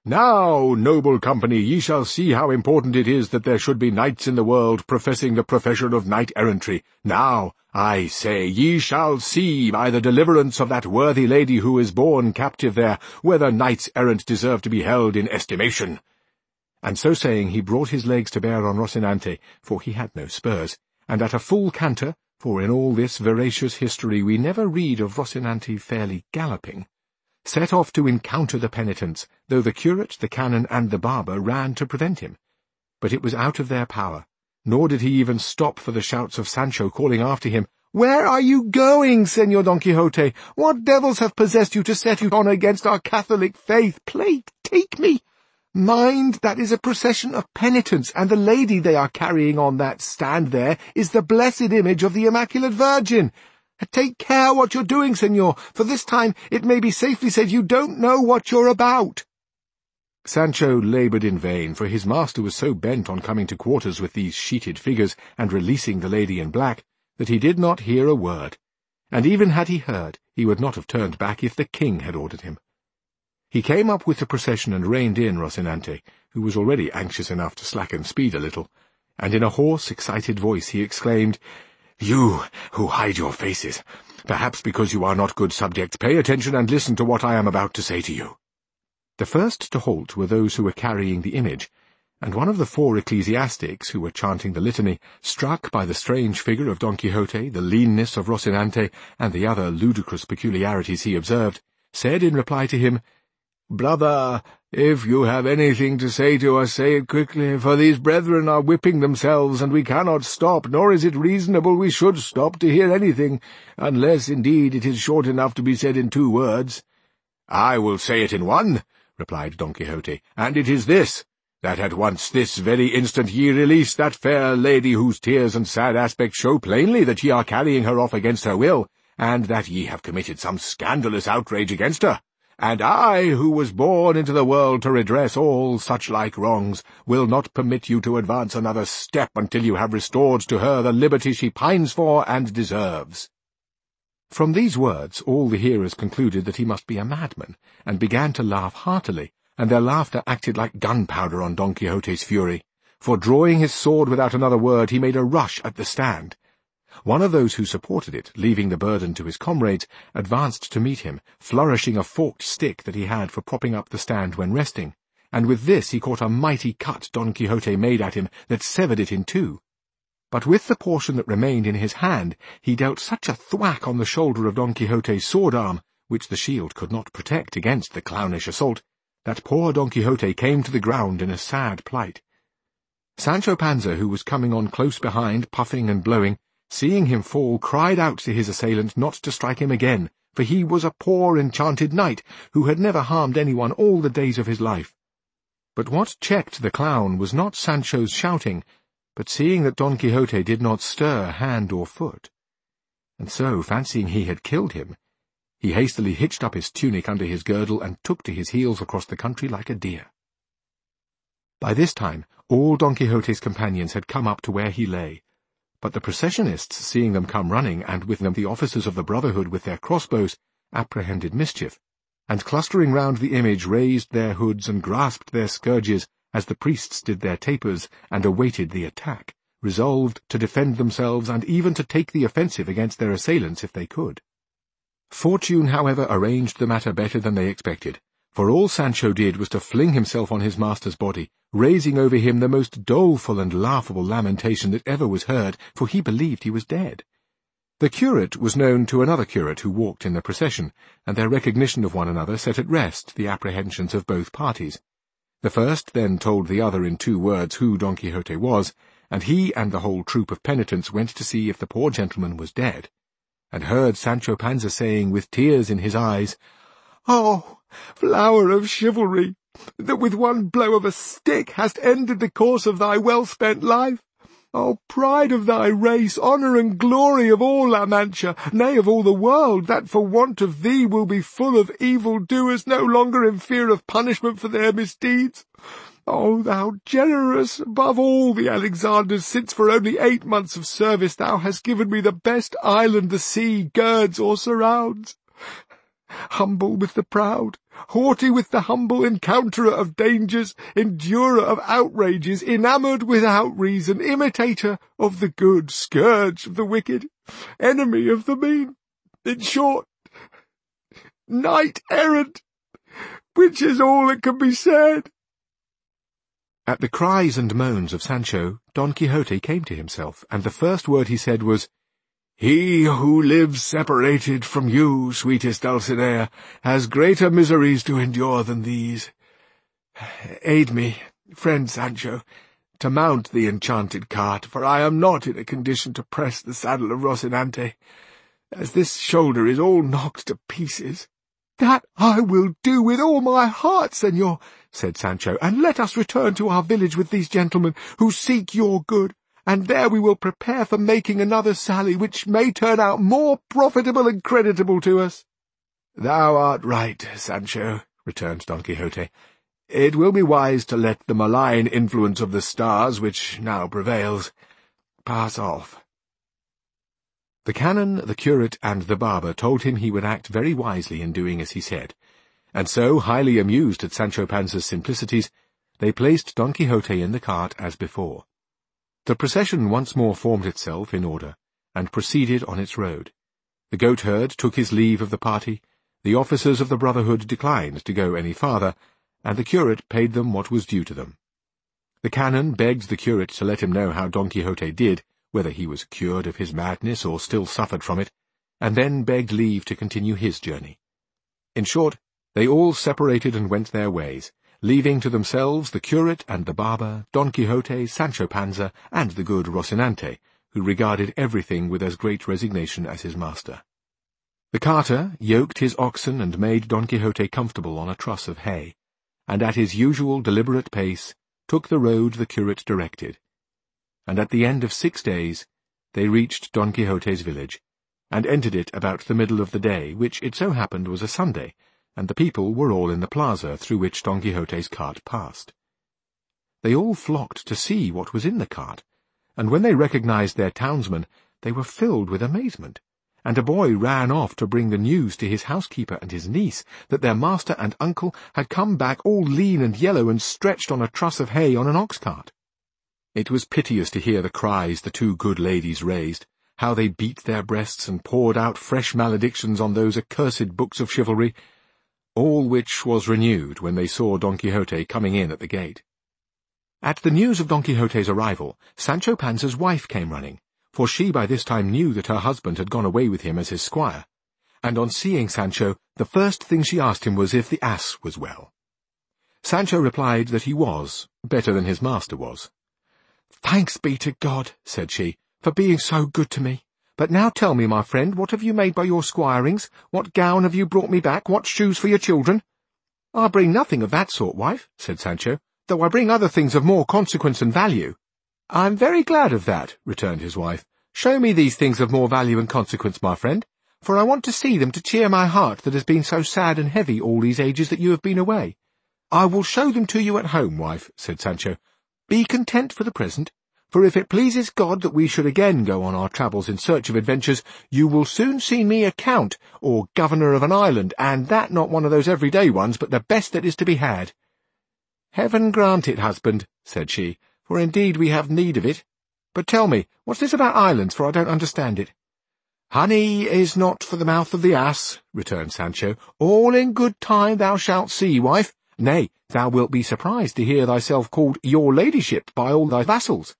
Now, noble company, ye shall see how important it is that there should be knights in the world professing the profession of knight-errantry. Now, I say, ye shall see by the deliverance of that worthy lady who is born captive there, whether knights-errant deserve to be held in estimation." And so saying, he brought his legs to bear on Rocinante, for he had no spurs, and at a full canter, for in all this veracious history we never read of Rocinante fairly galloping, set off to encounter the penitents, though the curate, the canon, and the barber ran to prevent him. But it was out of their power, nor did he even stop for the shouts of Sancho calling after him, "Where are you going, Señor Don Quixote? What devils have possessed you to set you on against our Catholic faith? Plague take me! Mind, that is a procession of penitents, and the lady they are carrying on that stand there is the blessed image of the Immaculate Virgin. Take care what you're doing, Señor, for this time it may be safely said you don't know what you're about." Sancho laboured in vain, for his master was so bent on coming to quarters with these sheeted figures and releasing the lady in black, that he did not hear a word, and even had he heard, he would not have turned back if the king had ordered him. He came up with the procession and reined in Rocinante, who was already anxious enough to slacken speed a little, and in a hoarse, excited voice he exclaimed, "You who hide your faces, perhaps because you are not good subjects, pay attention and listen to what I am about to say to you." The first to halt were those who were carrying the image, and one of the four ecclesiastics who were chanting the litany, struck by the strange figure of Don Quixote, the leanness of Rocinante, and the other ludicrous peculiarities he observed, said in reply to him, "Brother, if you have anything to say to us, say it quickly, for these brethren are whipping themselves, and we cannot stop, nor is it reasonable we should stop to hear anything, unless, indeed, it is short enough to be said in two words." "I will say it in one," replied Don Quixote, "and it is this, that at once this very instant ye release that fair lady whose tears and sad aspect show plainly that ye are carrying her off against her will, and that ye have committed some scandalous outrage against her. And I, who was born into the world to redress all such like wrongs, will not permit you to advance another step until you have restored to her the liberty she pines for and deserves." From these words all the hearers concluded that he must be a madman, and began to laugh heartily, and their laughter acted like gunpowder on Don Quixote's fury, for drawing his sword without another word he made a rush at the stand. One of those who supported it, leaving the burden to his comrades, advanced to meet him, flourishing a forked stick that he had for propping up the stand when resting, and with this he caught a mighty cut Don Quixote made at him that severed it in two. But with the portion that remained in his hand he dealt such a thwack on the shoulder of Don Quixote's sword-arm, which the shield could not protect against the clownish assault, that poor Don Quixote came to the ground in a sad plight. Sancho Panza, who was coming on close behind, puffing and blowing, seeing him fall, cried out to his assailant not to strike him again, for he was a poor enchanted knight, who had never harmed anyone all the days of his life. But what checked the clown was not Sancho's shouting, but seeing that Don Quixote did not stir hand or foot. And so, fancying he had killed him, he hastily hitched up his tunic under his girdle and took to his heels across the country like a deer. By this time all Don Quixote's companions had come up to where he lay, but the processionists, seeing them come running, and with them the officers of the Brotherhood with their crossbows, apprehended mischief, and clustering round the image raised their hoods and grasped their scourges, as the priests did their tapers, and awaited the attack, resolved to defend themselves and even to take the offensive against their assailants if they could. Fortune, however, arranged the matter better than they expected, for all Sancho did was to fling himself on his master's body, raising over him the most doleful and laughable lamentation that ever was heard, for he believed he was dead. The curate was known to another curate who walked in the procession, and their recognition of one another set at rest the apprehensions of both parties. The first then told the other in two words who Don Quixote was, and he and the whole troop of penitents went to see if the poor gentleman was dead, and heard Sancho Panza saying with tears in his eyes, "Oh, flower of chivalry, that with one blow of a stick hast ended the course of thy well-spent life! Oh, pride of thy race, honour and glory of all La Mancha, nay, of all the world, that for want of thee will be full of evil-doers, no longer in fear of punishment for their misdeeds! Oh, thou generous above all the Alexanders, since for only eight months of service thou hast given me the best island the sea girds or surrounds! Humble with the proud, haughty with the humble, encounterer of dangers, endurer of outrages, enamoured without reason, imitator of the good, scourge of the wicked, enemy of the mean, in short, knight-errant, which is all that can be said." At the cries and moans of Sancho, Don Quixote came to himself, and the first word he said was, "He who lives separated from you, sweetest Dulcinea, has greater miseries to endure than these. Aid me, friend Sancho, to mount the enchanted cart, for I am not in a condition to press the saddle of Rocinante, as this shoulder is all knocked to pieces." "That I will do with all my heart, señor," said Sancho, "and let us return to our village with these gentlemen, who seek your good, and there we will prepare for making another sally, which may turn out more profitable and creditable to us." "Thou art right, Sancho," returned Don Quixote. "It will be wise to let the malign influence of the stars, which now prevails, pass off." The canon, the curate, and the barber told him he would act very wisely in doing as he said, and so, highly amused at Sancho Panza's simplicities, they placed Don Quixote in the cart as before. The procession once more formed itself in order, and proceeded on its road. The goatherd took his leave of the party, the officers of the Brotherhood declined to go any farther, and the curate paid them what was due to them. The canon begged the curate to let him know how Don Quixote did, whether he was cured of his madness or still suffered from it, and then begged leave to continue his journey. In short, they all separated and went their ways, leaving to themselves the curate and the barber, Don Quixote, Sancho Panza, and the good Rocinante, who regarded everything with as great resignation as his master. The carter yoked his oxen and made Don Quixote comfortable on a truss of hay, and at his usual deliberate pace took the road the curate directed, and at the end of six days they reached Don Quixote's village, and entered it about the middle of the day, which it so happened was a Sunday, and the people were all in the plaza through which Don Quixote's cart passed. They all flocked to see what was in the cart, and when they recognized their townsman, they were filled with amazement, and a boy ran off to bring the news to his housekeeper and his niece that their master and uncle had come back all lean and yellow and stretched on a truss of hay on an ox-cart. It was piteous to hear the cries the two good ladies raised, how they beat their breasts and poured out fresh maledictions on those accursed books of chivalry, all which was renewed when they saw Don Quixote coming in at the gate. At the news of Don Quixote's arrival, Sancho Panza's wife came running, for she by this time knew that her husband had gone away with him as his squire, and on seeing Sancho, the first thing she asked him was if the ass was well. Sancho replied that he was, better than his master was. "Thanks be to God," said she, "for being so good to me. But now tell me, my friend, what have you made by your squirings? What gown have you brought me back? What shoes for your children?" "I bring nothing of that sort, wife," said Sancho, "though I bring other things of more consequence and value." "I am very glad of that," returned his wife. "Show me these things of more value and consequence, my friend, for I want to see them to cheer my heart that has been so sad and heavy all these ages that you have been away." "I will show them to you at home, wife," said Sancho. "Be content for the present, for if it pleases God that we should again go on our travels in search of adventures, you will soon see me a count, or governor of an island, and that not one of those everyday ones, but the best that is to be had." "Heaven grant it, husband," said she, "for indeed we have need of it. But tell me, what's this about islands, for I don't understand it." "Honey is not for the mouth of the ass," returned Sancho. "All in good time thou shalt see, wife. Nay, thou wilt be surprised to hear thyself called your ladyship by all thy vassals."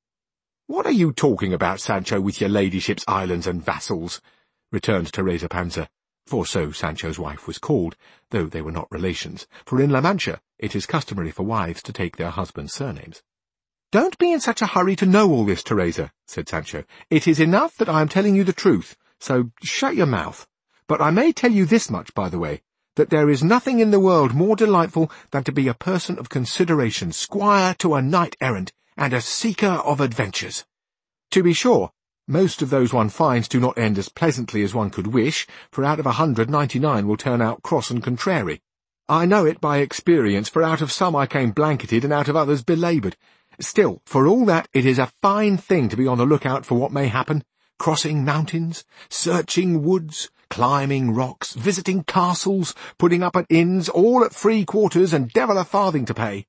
"What are you talking about, Sancho, with your ladyship's islands and vassals?" returned Teresa Panza, for so Sancho's wife was called, though they were not relations, for in La Mancha it is customary for wives to take their husbands' surnames. "Don't be in such a hurry to know all this, Teresa," said Sancho. "It is enough that I am telling you the truth, so shut your mouth. But I may tell you this much, by the way, that there is nothing in the world more delightful than to be a person of consideration, squire to a knight-errant, and a seeker of adventures. To be sure, most of those one finds do not end as pleasantly as one could wish, for out of a hundred ninety-nine will turn out cross and contrary. I know it by experience, for out of some I came blanketed, and out of others belaboured. Still, for all that, it is a fine thing to be on the lookout for what may happen, crossing mountains, searching woods, climbing rocks, visiting castles, putting up at inns, all at free quarters and devil a farthing to pay.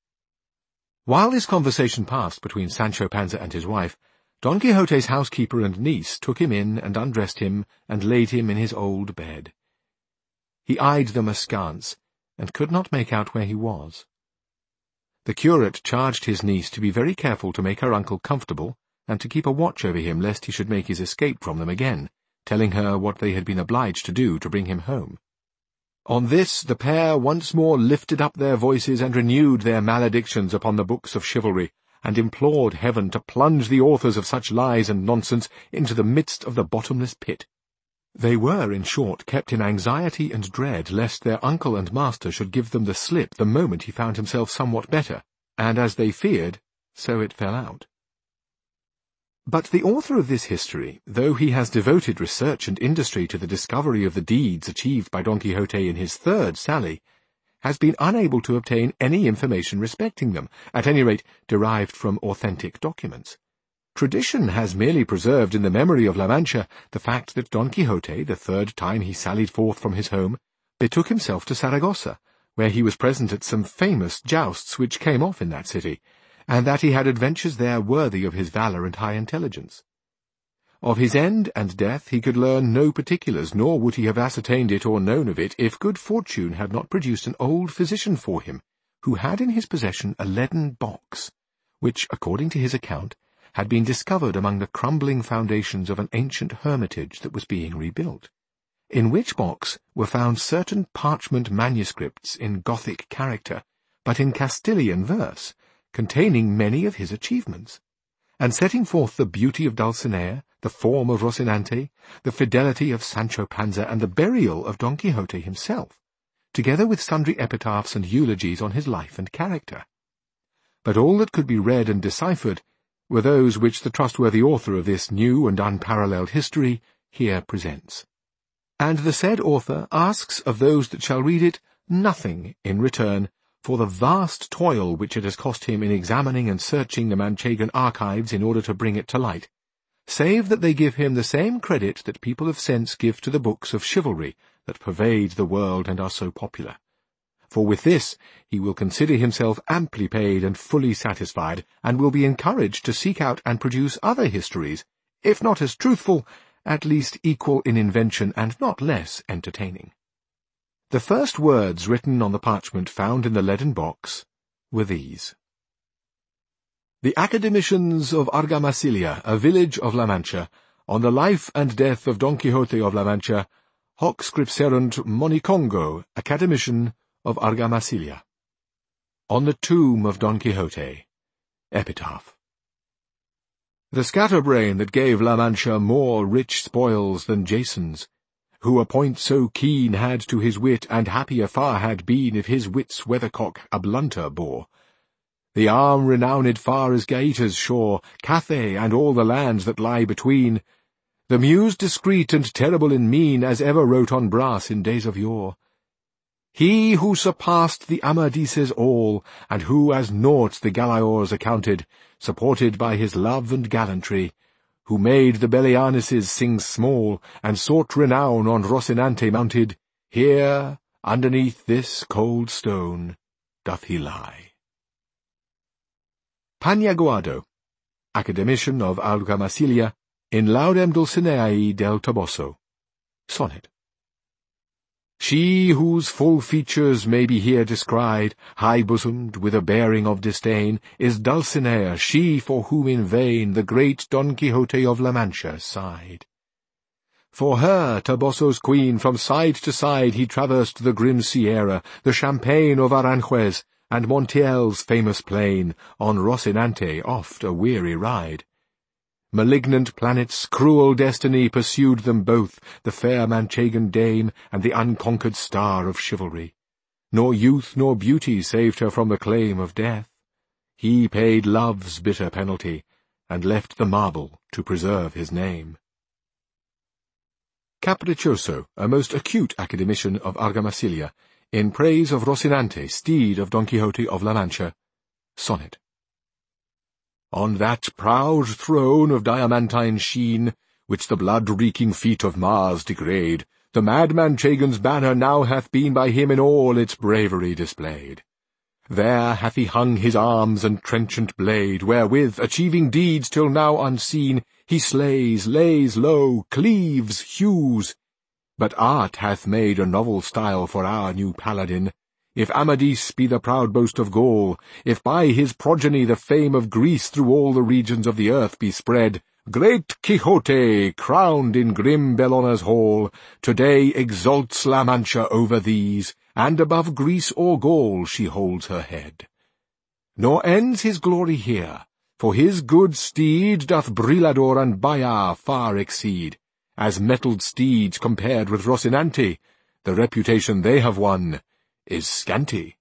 While this conversation passed between Sancho Panza and his wife, Don Quixote's housekeeper and niece took him in and undressed him and laid him in his old bed. He eyed them askance, and could not make out where he was. The curate charged his niece to be very careful to make her uncle comfortable, and to keep a watch over him lest he should make his escape from them again, telling her what they had been obliged to do to bring him home. On this the pair once more lifted up their voices and renewed their maledictions upon the books of chivalry, and implored heaven to plunge the authors of such lies and nonsense into the midst of the bottomless pit. They were, in short, kept in anxiety and dread lest their uncle and master should give them the slip the moment he found himself somewhat better, and as they feared, so it fell out. But the author of this history, though he has devoted research and industry to the discovery of the deeds achieved by Don Quixote in his third sally, has been unable to obtain any information respecting them, at any rate derived from authentic documents. Tradition has merely preserved in the memory of La Mancha the fact that Don Quixote, the third time he sallied forth from his home, betook himself to Saragossa, where he was present at some famous jousts which came off in that city, and that he had adventures there worthy of his valour and high intelligence. Of his end and death he could learn no particulars, nor would he have ascertained it or known of it if good fortune had not produced an old physician for him, who had in his possession a leaden box, which, according to his account, had been discovered among the crumbling foundations of an ancient hermitage that was being rebuilt, in which box were found certain parchment manuscripts in Gothic character, but in Castilian verse, containing many of his achievements, and setting forth the beauty of Dulcinea, the form of Rocinante, the fidelity of Sancho Panza, and the burial of Don Quixote himself, together with sundry epitaphs and eulogies on his life and character. But all that could be read and deciphered were those which the trustworthy author of this new and unparalleled history here presents. And the said author asks of those that shall read it nothing in return for the vast toil which it has cost him in examining and searching the Manchegan archives in order to bring it to light, save that they give him the same credit that people of sense give to the books of chivalry that pervade the world and are so popular. For with this he will consider himself amply paid and fully satisfied, and will be encouraged to seek out and produce other histories, if not as truthful, at least equal in invention and not less entertaining. The first words written on the parchment found in the leaden box were these: The Academicians of Argamasilla, a village of La Mancha, on the life and death of Don Quixote of La Mancha, hoc scripserunt Monicongo, Academician of Argamasilla. On the tomb of Don Quixote. Epitaph. The scatterbrain that gave La Mancha more rich spoils than Jason's, who a point so keen had to his wit, and happier far had been if his wit's weathercock a blunter bore. The arm renowned far as Gaeta's shore, Cathay, and all the lands that lie between, the muse discreet and terrible in mien as ever wrote on brass in days of yore. He who surpassed the Amadises all, and who as naught the Galaors accounted, supported by his love and gallantry, who made the Belianises sing small, and sought renown on Rocinante mounted, here, underneath this cold stone, doth he lie. Paniaguado, Academician of Argamasilla, in laudem Dulcineae del Toboso. Sonnet. She whose full features may be here descried, high-bosomed, with a bearing of disdain, is Dulcinea, she for whom in vain the great Don Quixote of La Mancha sighed. For her, Toboso's queen, from side to side he traversed the grim Sierra, the champaign of Aranjuez, and Montiel's famous plain, on Rocinante oft a weary ride. Malignant planets, cruel destiny pursued them both, the fair Manchegan dame and the unconquered star of chivalry. Nor youth nor beauty saved her from the claim of death. He paid love's bitter penalty, and left the marble to preserve his name. Capriccioso, a most acute academician of Argamasilla, in praise of Rocinante, steed of Don Quixote of La Mancha. Sonnet. On that proud throne of diamantine sheen, which the blood-reeking feet of Mars degrade, the madman Chagan's banner now hath been by him in all its bravery displayed. There hath he hung his arms and trenchant blade, wherewith, achieving deeds till now unseen, he slays, lays low, cleaves, hews. But art hath made a novel style for our new paladin. If Amadis be the proud boast of Gaul, if by his progeny the fame of Greece through all the regions of the earth be spread, great Quixote, crowned in grim Bellona's hall, today exalts La Mancha over these, and above Greece or Gaul she holds her head. Nor ends his glory here, for his good steed doth Brillador and Bayard far exceed. As mettled steeds compared with Rocinante, the reputation they have won is scanty.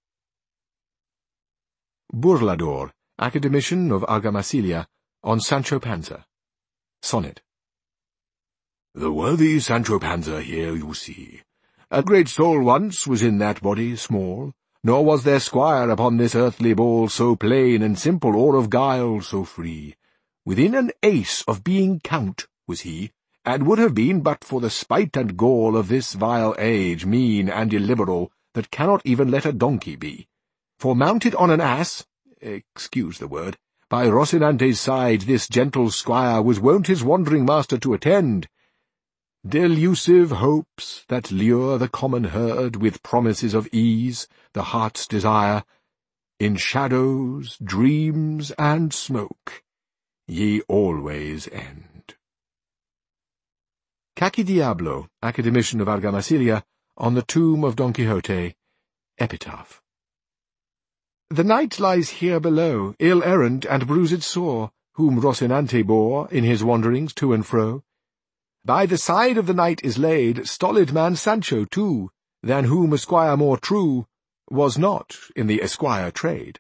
Burlador, Academician of Argamasilla, on Sancho Panza. Sonnet. The worthy Sancho Panza here you see. A great soul once was in that body small, nor was there squire upon this earthly ball so plain and simple, or of guile so free. Within an ace of being count was he, and would have been but for the spite and gall of this vile age, mean and illiberal, that cannot even let a donkey be. For mounted on an ass, excuse the word, by Rocinante's side this gentle squire was wont his wandering master to attend. Delusive hopes, that lure the common herd with promises of ease, the heart's desire, in shadows, dreams, and smoke, ye always end. Caqui Diablo, Academician of Argamasilla, on the tomb of Don Quixote, epitaph. The knight lies here below, ill-errant and bruised sore, whom Rocinante bore in his wanderings to and fro. By the side of the knight is laid stolid man Sancho too, than whom a squire more true was not in the esquire trade.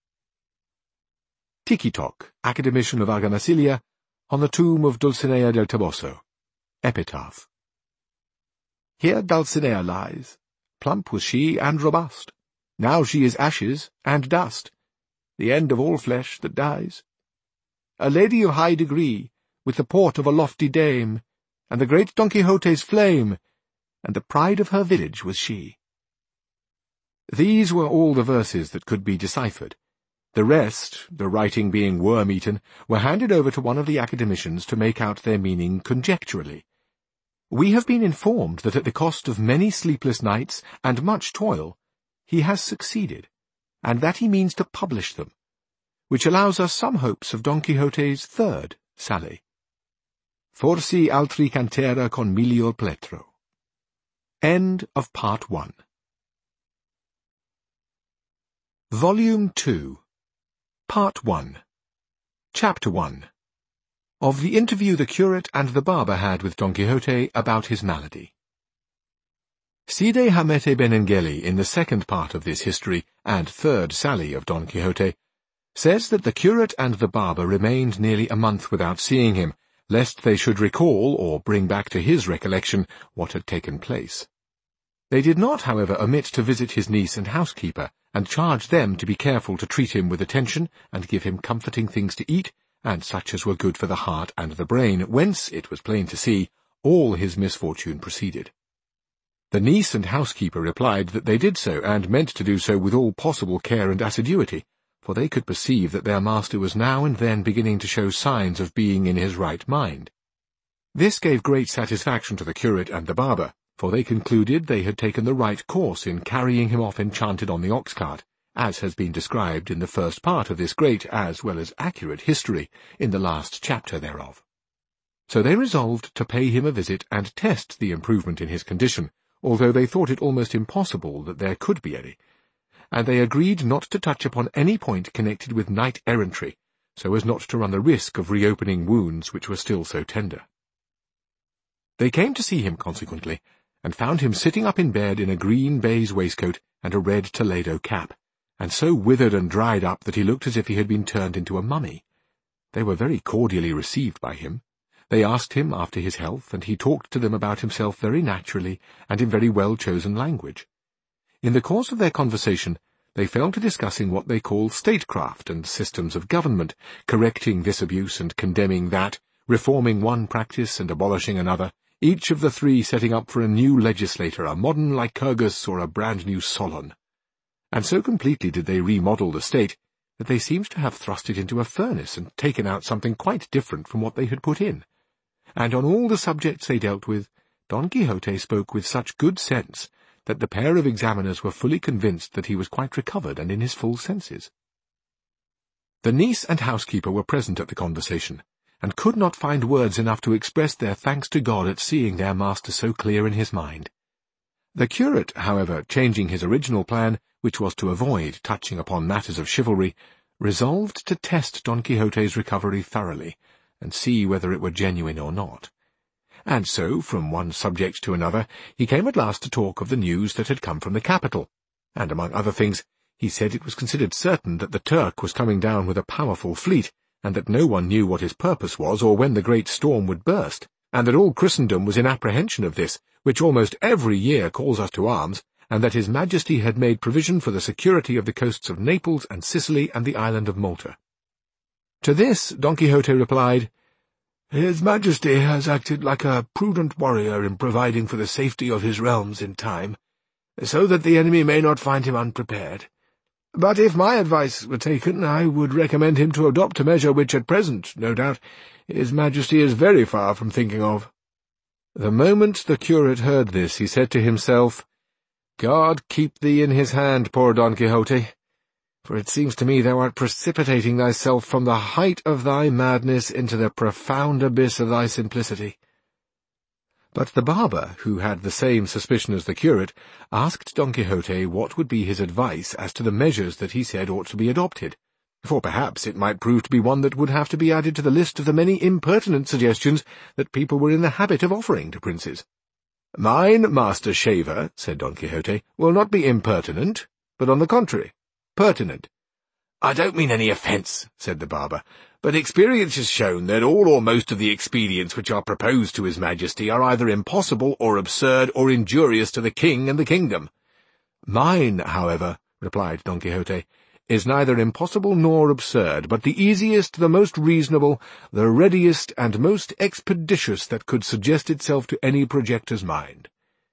Tiki-Tok, Academician of Argamasilla, on the tomb of Dulcinea del Toboso, epitaph. Here Dulcinea lies, plump was she and robust. Now she is ashes and dust, the end of all flesh that dies. A lady of high degree, with the port of a lofty dame, and the great Don Quixote's flame, and the pride of her village was she. These were all the verses that could be deciphered. The rest, the writing being worm-eaten, were handed over to one of the academicians to make out their meaning conjecturally. We have been informed that at the cost of many sleepless nights and much toil, he has succeeded, and that he means to publish them, which allows us some hopes of Don Quixote's third sally. Forsi altri cantera con miglior pletro. End of Part One. Volume Two, Part One, Chapter One. Of the interview the curate and the barber had with Don Quixote about his malady. Cide Hamete Benengeli, in the second part of this history and third sally of Don Quixote, says that the curate and the barber remained nearly a month without seeing him, lest they should recall or bring back to his recollection what had taken place. They did not, however, omit to visit his niece and housekeeper, and charge them to be careful to treat him with attention, and give him comforting things to eat, and such as were good for the heart and the brain, whence, it was plain to see, all his misfortune proceeded. The niece and housekeeper replied that they did so, and meant to do so with all possible care and assiduity, for they could perceive that their master was now and then beginning to show signs of being in his right mind. This gave great satisfaction to the curate and the barber, for they concluded they had taken the right course in carrying him off enchanted on the ox-cart, as has been described in the first part of this great as well as accurate history in the last chapter thereof. So they resolved to pay him a visit and test the improvement in his condition, although they thought it almost impossible that there could be any, and they agreed not to touch upon any point connected with knight-errantry, so as not to run the risk of reopening wounds which were still so tender. They came to see him, consequently, and found him sitting up in bed in a green baize waistcoat and a red Toledo cap, and so withered and dried up that he looked as if he had been turned into a mummy. They were very cordially received by him. They asked him after his health, and he talked to them about himself very naturally and in very well-chosen language. In the course of their conversation, they fell to discussing what they call statecraft and systems of government, correcting this abuse and condemning that, reforming one practice and abolishing another, each of the three setting up for a new legislator, a modern Lycurgus or a brand-new Solon. And so completely did they remodel the state that they seemed to have thrust it into a furnace and taken out something quite different from what they had put in. And on all the subjects they dealt with, Don Quixote spoke with such good sense that the pair of examiners were fully convinced that he was quite recovered and in his full senses. The niece and housekeeper were present at the conversation, and could not find words enough to express their thanks to God at seeing their master so clear in his mind. The curate, however, changing his original plan, which was to avoid touching upon matters of chivalry, resolved to test Don Quixote's recovery thoroughly, and see whether it were genuine or not. And so, from one subject to another, he came at last to talk of the news that had come from the capital, and, among other things, he said it was considered certain that the Turk was coming down with a powerful fleet, and that no one knew what his purpose was or when the great storm would burst, and that all Christendom was in apprehension of this, which almost every year calls us to arms, and that his Majesty had made provision for the security of the coasts of Naples and Sicily and the island of Malta. To this Don Quixote replied, "His Majesty has acted like a prudent warrior in providing for the safety of his realms in time, so that the enemy may not find him unprepared. But if my advice were taken, I would recommend him to adopt a measure which at present, no doubt, his Majesty is very far from thinking of." The moment the curate heard this, he said to himself, "God keep thee in his hand, poor Don Quixote, for it seems to me thou art precipitating thyself from the height of thy madness into the profound abyss of thy simplicity." But the barber, who had the same suspicion as the curate, asked Don Quixote what would be his advice as to the measures that he said ought to be adopted, for perhaps it might prove to be one that would have to be added to the list of the many impertinent suggestions that people were in the habit of offering to princes. "Mine, Master Shaver," said Don Quixote, "will not be impertinent, but on the contrary, pertinent." "I don't mean any offence," said the barber, "but experience has shown that all or most of the expedients which are proposed to his Majesty are either impossible or absurd or injurious to the king and the kingdom." "Mine, however," replied Don Quixote, "is neither impossible nor absurd, but the easiest, the most reasonable, the readiest, and most expeditious that could suggest itself to any projector's mind."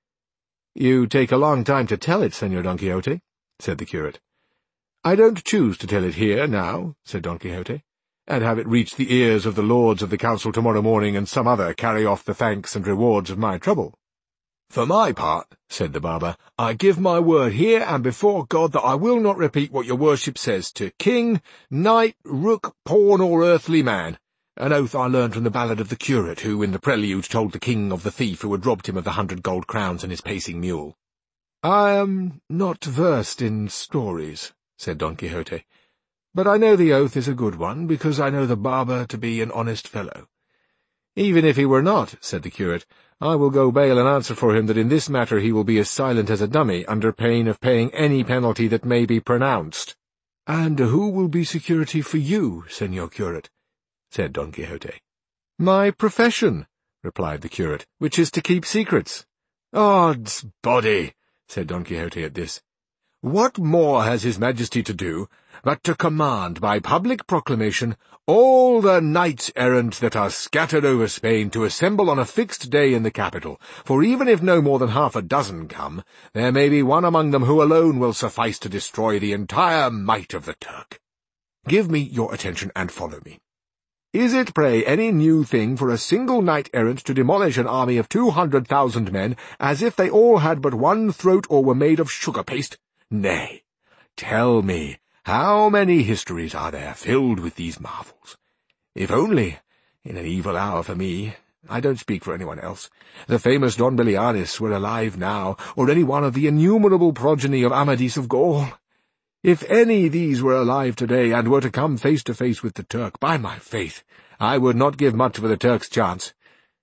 "You take a long time to tell it, Señor Don Quixote," said the curate. "I don't choose to tell it here, now," said Don Quixote, "and have it reach the ears of the lords of the council tomorrow morning, and some other carry off the thanks and rewards of my trouble." "For my part," said the barber, "I give my word here and before God that I will not repeat what your worship says to king, knight, rook, pawn, or earthly man, an oath I learned from the ballad of the curate, who in the prelude told the king of the thief who had robbed him of the hundred gold crowns and his pacing mule." "I am not versed in stories," said Don Quixote, "but I know the oath is a good one, because I know the barber to be an honest fellow." "Even if he were not," said the curate, "I will go bail and answer for him that in this matter he will be as silent as a dummy, under pain of paying any penalty that may be pronounced." "And who will be security for you, Señor Curate?" said Don Quixote. "My profession," replied the curate, "which is to keep secrets." "Odds body," said Don Quixote at this, "what more has his Majesty to do but to command by public proclamation all the knights-errant that are scattered over Spain to assemble on a fixed day in the capital, for even if no more than half a dozen come, there may be one among them who alone will suffice to destroy the entire might of the Turk. Give me your attention and follow me. Is it, pray, any new thing for a single knight-errant to demolish an army of two hundred thousand men, as if they all had but one throat or were made of sugar paste? Nay, tell me, how many histories are there filled with these marvels? If only, in an evil hour for me, I don't speak for anyone else, the famous Don Belianis were alive now, or any one of the innumerable progeny of Amadis of Gaul. If any these were alive today, and were to come face to face with the Turk, by my faith, I would not give much for the Turk's chance.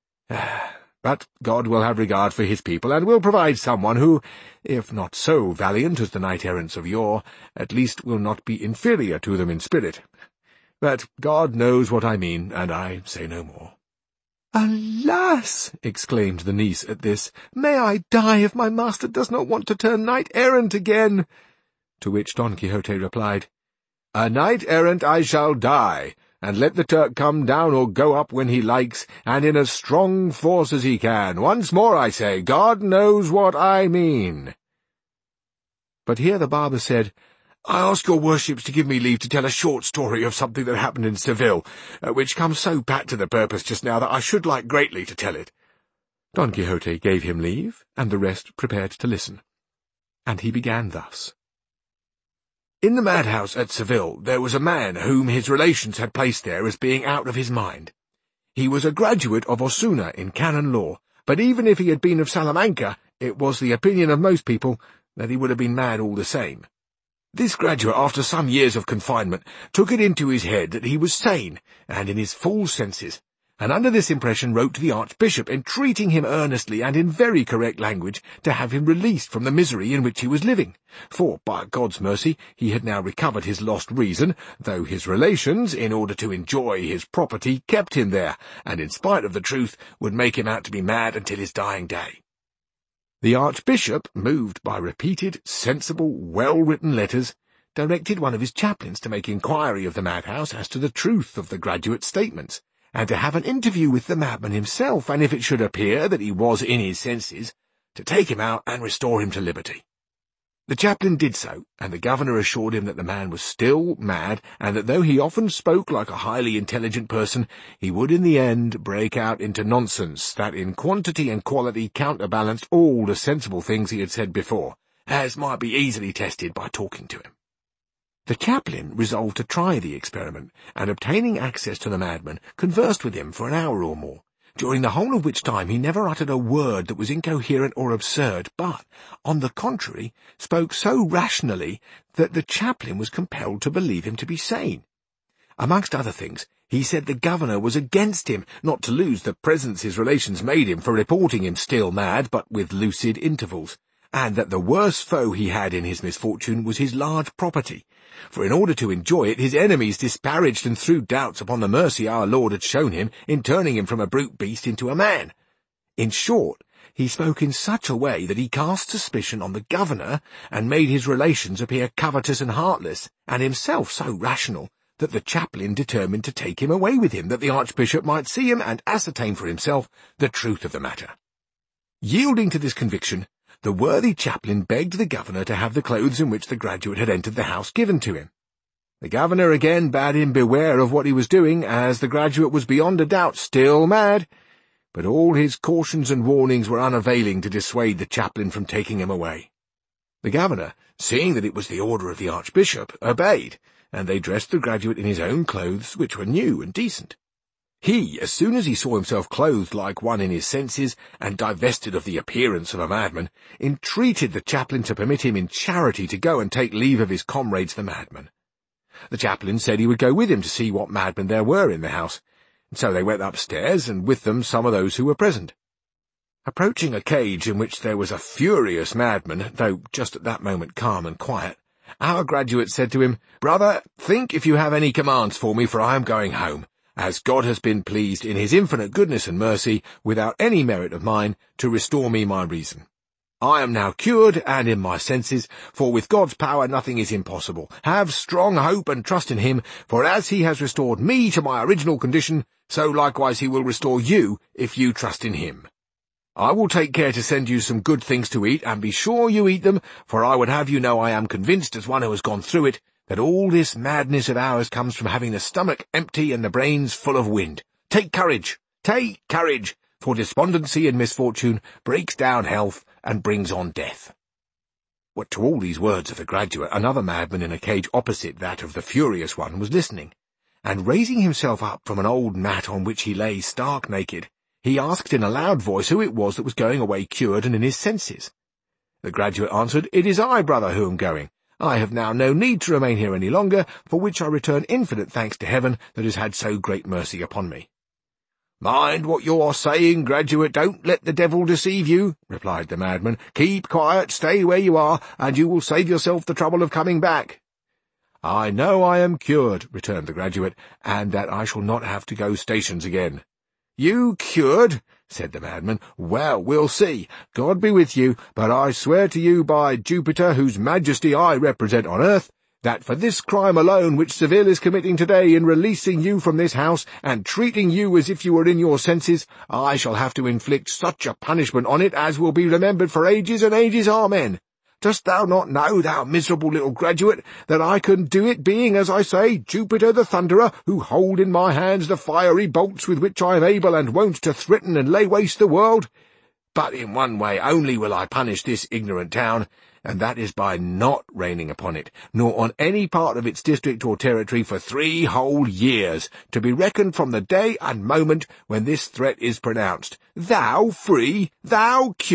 But God will have regard for his people, and will provide someone who, if not so valiant as the knight-errants of yore, at least will not be inferior to them in spirit. But God knows what I mean, and I say no more." "Alas!" exclaimed the niece at this, "may I die if my master does not want to turn knight-errant again." To which Don Quixote replied, "A knight-errant I shall die, and let the Turk come down or go up when he likes, and in as strong force as he can. Once more I say, God knows what I mean." But here the barber said, "I ask your worships to give me leave to tell a short story of something that happened in Seville, uh, which comes so pat to the purpose just now that I should like greatly to tell it." Don Quixote gave him leave, and the rest prepared to listen. And he began thus. In the madhouse at Seville there was a man whom his relations had placed there as being out of his mind. He was a graduate of Osuna in canon law, but even if he had been of Salamanca, it was the opinion of most people that he would have been mad all the same. This graduate, after some years of confinement, took it into his head that he was sane and in his full senses, and under this impression wrote to the Archbishop, entreating him earnestly and in very correct language to have him released from the misery in which he was living, for, by God's mercy, he had now recovered his lost reason, though his relations, in order to enjoy his property, kept him there, and in spite of the truth, would make him out to be mad until his dying day. The Archbishop, moved by repeated, sensible, well-written letters, directed one of his chaplains to make inquiry of the madhouse as to the truth of the graduate's statements, and to have an interview with the madman himself, and if it should appear that he was in his senses, to take him out and restore him to liberty. The chaplain did so, and the governor assured him that the man was still mad, and that though he often spoke like a highly intelligent person, he would in the end break out into nonsense that in quantity and quality counterbalanced all the sensible things he had said before, as might be easily tested by talking to him. The chaplain resolved to try the experiment, and obtaining access to the madman, conversed with him for an hour or more, during the whole of which time he never uttered a word that was incoherent or absurd, but, on the contrary, spoke so rationally that the chaplain was compelled to believe him to be sane. Amongst other things, he said the governor was against him, not to lose the presents his relations made him for reporting him still mad, but with lucid intervals, and that the worst foe he had in his misfortune was his large property, for in order to enjoy it his enemies disparaged and threw doubts upon the mercy our Lord had shown him in turning him from a brute beast into a man. In short, he spoke in such a way that he cast suspicion on the governor, and made his relations appear covetous and heartless, and himself so rational, that the chaplain determined to take him away with him, that the Archbishop might see him and ascertain for himself the truth of the matter. Yielding to this conviction, the worthy chaplain begged the governor to have the clothes in which the graduate had entered the house given to him. The governor again bade him beware of what he was doing, as the graduate was beyond a doubt still mad, but all his cautions and warnings were unavailing to dissuade the chaplain from taking him away. The governor, seeing that it was the order of the Archbishop, obeyed, and they dressed the graduate in his own clothes, which were new and decent. He, as soon as he saw himself clothed like one in his senses, and divested of the appearance of a madman, entreated the chaplain to permit him in charity to go and take leave of his comrades the madmen. The chaplain said he would go with him to see what madmen there were in the house, and so they went upstairs, and with them some of those who were present. Approaching a cage in which there was a furious madman, though just at that moment calm and quiet, our graduate said to him, "Brother, think if you have any commands for me, for I am going home, as God has been pleased in his infinite goodness and mercy, without any merit of mine, to restore me my reason. I am now cured and in my senses, for with God's power nothing is impossible. Have strong hope and trust in him, for as he has restored me to my original condition, so likewise he will restore you if you trust in him. I will take care to send you some good things to eat, and be sure you eat them, for I would have you know I am convinced, as one who has gone through it, that all this madness of ours comes from having the stomach empty and the brains full of wind. Take courage, take courage, for despondency in misfortune breaks down health and brings on death." What to all these words of the graduate, another madman in a cage opposite that of the furious one was listening, and raising himself up from an old mat on which he lay stark naked, he asked in a loud voice who it was that was going away cured and in his senses. The graduate answered, "It is I, brother, who am going. I have now no need to remain here any longer, for which I return infinite thanks to heaven that has had so great mercy upon me." "Mind what you are saying, graduate, don't let the devil deceive you," replied the madman. "Keep quiet, stay where you are, and you will save yourself the trouble of coming back." "I know I am cured," returned the graduate, "and that I shall not have to go stations again." "You cured?" said the madman. "Well, we'll see. God be with you, but I swear to you by Jupiter, whose majesty I represent on earth, that for this crime alone which Seville is committing today in releasing you from this house and treating you as if you were in your senses, I shall have to inflict such a punishment on it as will be remembered for ages and ages, amen. Dost thou not know, thou miserable little graduate, that I can do it, being, as I say, Jupiter the Thunderer, who hold in my hands the fiery bolts with which I am able and wont to threaten and lay waste the world? But in one way only will I punish this ignorant town, and that is by not raining upon it, nor on any part of its district or territory for three whole years, to be reckoned from the day and moment when this threat is pronounced. Thou free, thou